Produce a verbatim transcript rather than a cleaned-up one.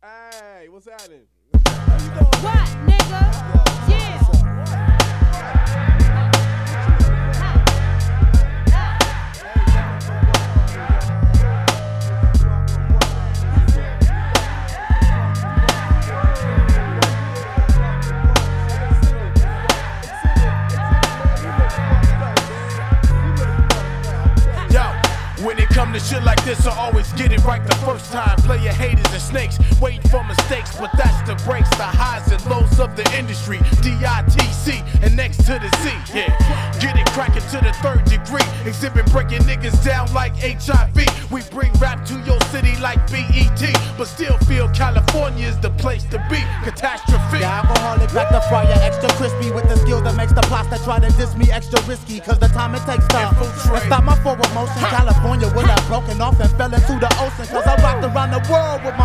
Hey, what's happening? What, nigga? Yeah. When it come to shit like this, I always get it right the first time. Play your haters and snakes, waiting for mistakes, but that's the breaks, the highs and lows of the industry. D I T C and next to the C, yeah. Get it cracking to the third degree, exhibit breaking niggas down like H I V. We bring rap to your city like B E T, but still feel California's the place to be. Catastrophe. The alcoholic back the fryer, extra crispy with the skills that makes the plots that try to diss me extra risky. Cause the time it takes to Infiltrate. stop my forward motion. California will have broken off and fell into the ocean. Cause I rocked around the world with my